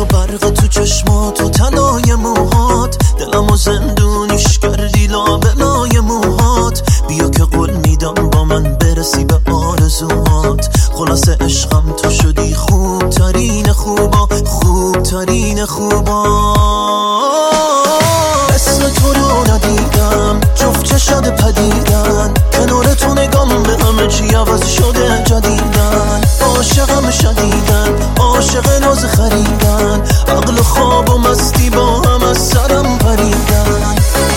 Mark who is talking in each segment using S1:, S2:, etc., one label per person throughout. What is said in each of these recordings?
S1: تو برق تو چشمات و تنای موهات، دلمو زندونیش کردی لابلای موهات. بیا که قول میدم با من برسی به آرزوهات. خلاصه عشقم تو شدی خوب ترین خوبا، خوب ترین خوبا. اسم تو رو ندیدم، جفت چشات پدیدن، کنار تو نگام به همه چی عوض شده جدیدن. عاشقم شدیدن، عاشق ناز خریدن، عقل و خواب و مستی با هم از سرم پریدن.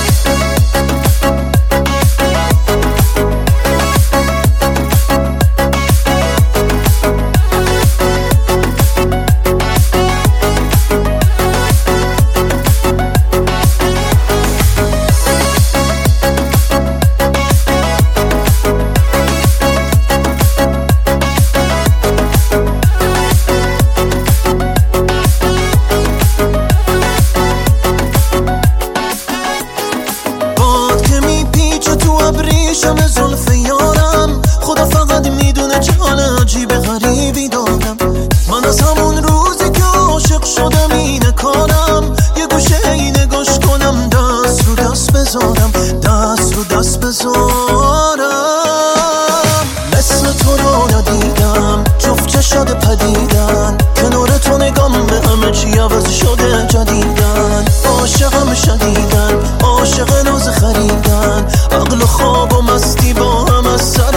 S1: ابریشم زلف یارم، خدا فقط میدونه چه عجیب غریبی دارم. من از همون روزی که عاشق شدم اینه کارم، یه گوشه اینه گوش کنم، دست رو دست بذارم، دست رو دست بذارم. مثل تو رو ندیدم، جفت چشات پدیدن، کنار تو نگام به همه چی عوض شده جدیدن. عاشقم شدیدن، عاشق ناز خریدن، عقل و خواب و مستی با هم از سر